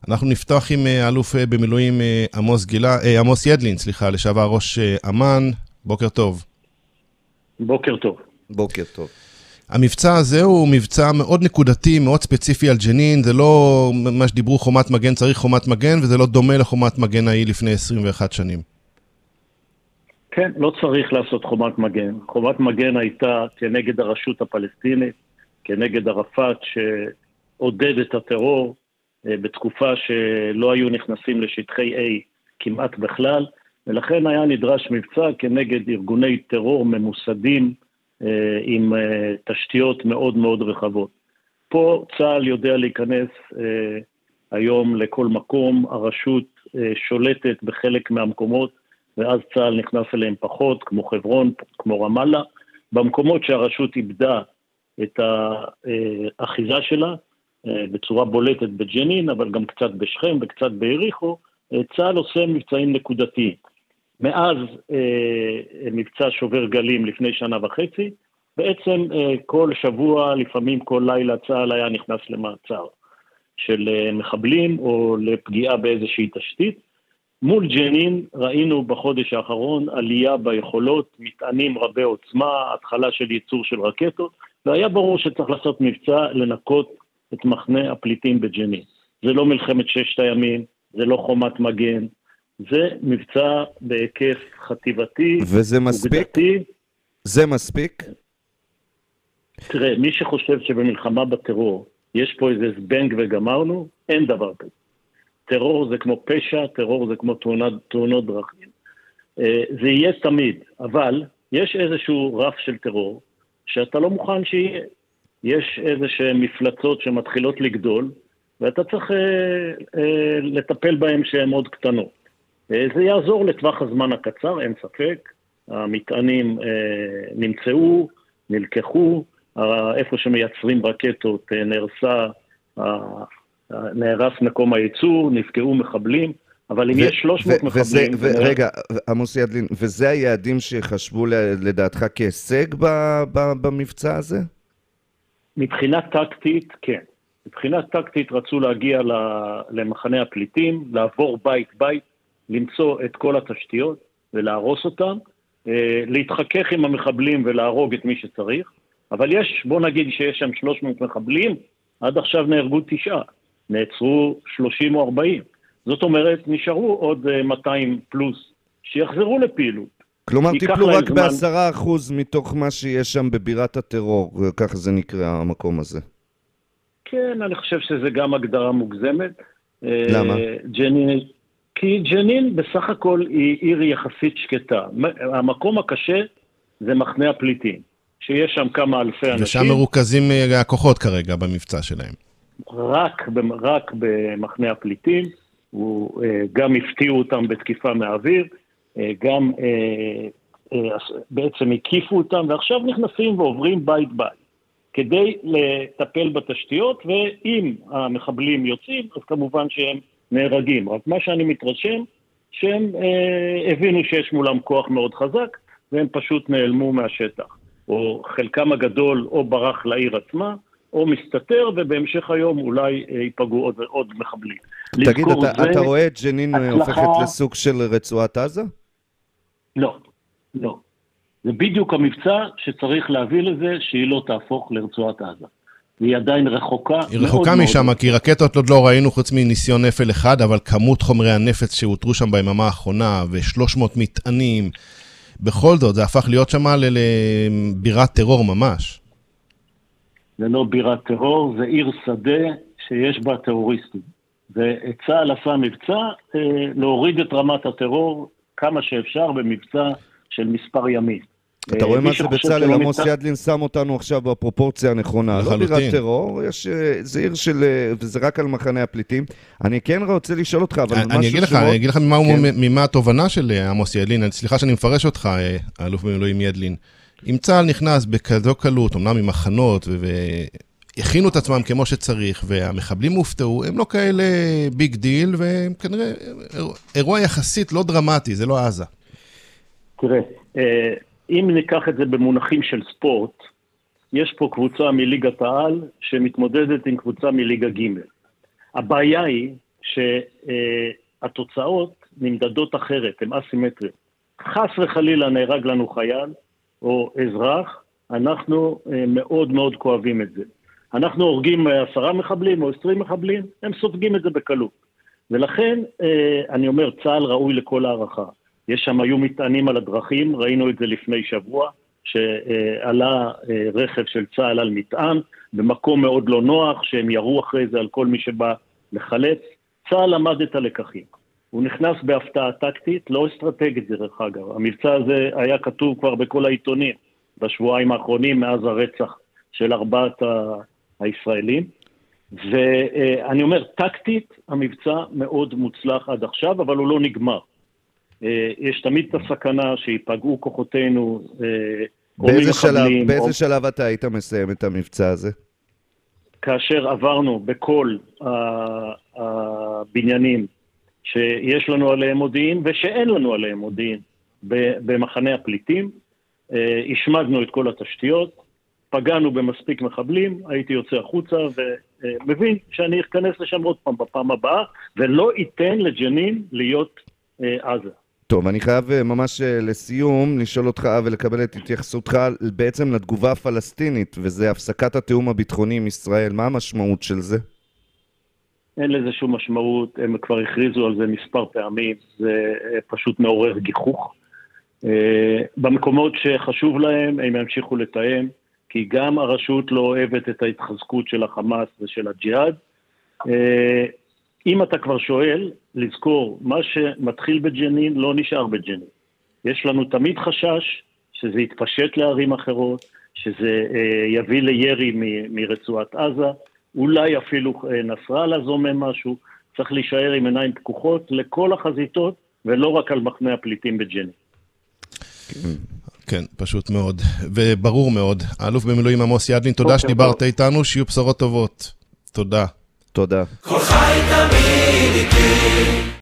אנחנו נפתח עם אלוף במילואים עמוס ידלין, לשעבר ראש אמ"ן. בוקר טוב. בוקר טוב. בוקר טוב. המבצע הזה הוא מבצע מאוד נקודתי, מאוד ספציפי על ג'נין, זה לא מה שדיברו חומת מגן, צריך חומת מגן, וזה לא דומה לחומת מגן ההיא לפני 21 שנים. כן, לא צריך לעשות חומת מגן. חומת מגן הייתה כנגד הרשות הפלסטינית, כנגד ערפאת שעודד את הטרור, בתקופה שלא היו נכנסים לשטחי A כמעט בכלל, ולכן היה נדרש מבצע כנגד ארגוני טרור ממוסדים עם תשתיות מאוד מאוד רחבות. פה צה"ל יודע להיכנס היום לכל מקום, הרשות שולטת בחלק מהמקומות, ואז צה"ל נכנס אליהם פחות, כמו חברון, כמו רמאללה. במקומות שהרשות איבדה את האחיזה שלה, בצורה בולטת בג'נין, אבל גם קצת בשכם וקצת ביריחו, צה"ל עושה מבצעים נקודתיים. מאז מבצע שובר גלים לפני שנה וחצי, בעצם כל שבוע, לפעמים כל לילה, צה"ל היה נכנס למעצר של מחבלים או לפגיעה באיזושהי תשתית. מול ג'נין ראינו בחודש האחרון עלייה ביכולות, מטענים רבי עוצמה, התחלה של ייצור של רקטות, והיה ברור שצריך לעשות מבצע לנקות את מחנה הפליטים בג'נין. זה לא מלחמת ששת הימים, זה לא חומת מגן, זה מבצע בהיקף חטיבתי. וזה מספיק? זה מספיק? תראה, מי שחושב שבמלחמה בטרור יש פה איזה זבנג וגמרנו, אין דבר כזה. טרור זה כמו פשע, טרור זה כמו תאונות דרכים. זה יהיה תמיד, אבל יש איזשהו רף של טרור שאתה לא מוכן שיהיה. יש איזשהם מפלצות שמתחילות לגדול, ואתה צריך לטפל בהם שהן עוד קטנות. זה יעזור לטווח הזמן הקצר, אין ספק. המטענים נמצאו, נלקחו, איפה שמייצרים רקטות נהרס מקום הייצור, נפגעו מחבלים, אבל אם יש 300 מחבלים... רגע, עמוס ידלין, וזה היעדים שחשבו לדעתך כהישג במבצע הזה? מבחינה טקטית, כן. מבחינה טקטית רצו להגיע למחנה הפליטים, לעבור בית, למצוא את כל התשתיות ולהרוס אותם, להתחכך עם המחבלים ולהרוג את מי שצריך, אבל בוא נגיד שיש שם 300 מחבלים, עד עכשיו נהרגו 9, נעצרו 30 או 40. זאת אומרת, נשארו עוד 200 פלוס שיחזרו לפעילות. כלומר, טיפלו רק ב10% מתוך מה שיש שם בבירת הטרור, ככה זה נקרא המקום הזה. כן, אני חושב שזה גם הגדרה מוגזמת. למה? כי ג'נין בסך הכל היא עיר יחסית שקטה. המקום הקשה זה מחנה הפליטים, שיש שם כמה אלפי אנשים. ושם מרוכזים הכוחות כרגע במבצע שלהם. רק במחנה הפליטים, גם הפתיעו אותם בתקיפה מהאוויר, גם בעצם הקיפו אותם, ועכשיו נכנסים ועוברים בית, כדי לטפל בתשתיות, ואם המחבלים יוצאים, אז כמובן שהם נהרגים. רק מה שאני מתרשם, שהם הבינו שיש מולם כוח מאוד חזק, והם פשוט נעלמו מהשטח. או חלקם הגדול או ברח לעיר עצמה, או מסתתר, ובהמשך היום אולי ייפגעו עוד מחבלים. תגיד, אתה רואה את ג'נין הופכת לסוג של רצועת עזה? לא. זה בדיוק המבצע שצריך להביא לזה שהיא לא תהפוך לרצועת עזה. היא עדיין רחוקה. היא רחוקה משם, כי רקטות עוד לא ראינו חוץ מניסיון נפל אחד, אבל כמות חומרי הנפץ שהותרו שם ביממה האחרונה, ו300 מטענים, בכל זאת, זה הפך להיות שם לבירת טרור ממש. זה לא בירת טרור, זה עיר שדה שיש בה טרוריסטים. וצה"ל עשה מבצע להוריד את רמת הטרור כמה שאפשר במבצע של מספר ימים. אתה רואה מה זה בצה"ל, עמוס ידלין שם אותנו עכשיו בפרופורציה הנכונה. לא בירת טרור, זה עיר של, וזה רק על מחנה הפליטים. אני כן רוצה לשאול אותך, אבל אני אגיד לך ממה התובנה של עמוס ידלין, סליחה שאני מפרש אותך, אלוף במילואים ידלין. אם צה"ל נכנס בכזו קלות, אמנם עם מחנות, והכינו את עצמם כמו שצריך, והמחבלים הופתעו, הם לא כאלה ביג דיל, והם כנראה אירוע יחסית לא דרמטי, זה לא עזה. תראה, אם ניקח את זה במונחים של ספורט, יש פה קבוצה מליגת העל שמתמודדת עם קבוצה מליגה ג'. הבעיה היא שהתוצאות נמדדות אחרת, הן אסימטריות. חס וחלילה נהרג לנו חייל או אזרח, אנחנו מאוד מאוד כואבים את זה. אנחנו הורגים 10 מחבלים או 20 מחבלים, הם סופגים את זה בקלות. ולכן, אני אומר, צה"ל ראוי לכל הערכה. יש שם, היו מטענים על הדרכים, ראינו את זה לפני שבוע, שעלה רכב של צה"ל על מטען, במקום מאוד לא נוח, שהם ירו אחרי זה על כל מי שבא לחלץ. צה"ל למד את הלקחים. הוא נכנס בהפתעה טקטית, לא אסטרטגית דרך אגב. המבצע הזה היה כתוב כבר בכל העיתונים, בשבועיים האחרונים, מאז הרצח של 4 הישראלים. ואני אומר, טקטית, המבצע מאוד מוצלח עד עכשיו, אבל הוא לא נגמר. יש תמיד את הסכנה שיפגעו כוחותינו, באיזה שלב אתה היית מסיים את המבצע הזה? כאשר עברנו בכל הבניינים שיש לנו עליהם מודיעין ושאין לנו עליהם מודיעין במחנה הפליטים, השמדנו את כל התשתיות, פגענו במספיק מחבלים, הייתי יוצא החוצה ומבין שאני אכנס לשם עוד פעם בפעם הבאה, ולא ייתן לג'נין להיות עזה. טוב, אני חייב ממש לסיום לשאול אותך ולקבל את התייחסותך בעצם לתגובה הפלסטינית, וזה הפסקת התיאום הביטחוני עם ישראל. מה המשמעות של זה? אין לזה שום משמעות, הם כבר הכריזו על זה מספר פעמים, זה פשוט מעורר גיחוך. במקומות שחשוב להם, הם ימשיכו לתאם, כי גם הרשות לא אוהבת את ההתחזקות של החמאס ושל הג'יהאד. אם אתה כבר שואל, לזכור, מה שמתחיל בג'נין לא נשאר בג'נין. יש לנו תמיד חשש שזה יתפשט לערים אחרות, שזה יביא לירי מרצועת עזה, אולי אפילו נסראללה זומם משהו, צריך להישאר עם עיניים פקוחות לכל החזיתות, ולא רק על מחנה הפליטים בג'נין. כן, פשוט מאוד, וברור מאוד. האלוף במילואים עמוס ידלין, תודה שדיברת איתנו, שיהיו בשורות טובות. תודה. תודה. כל חי תמיד איתי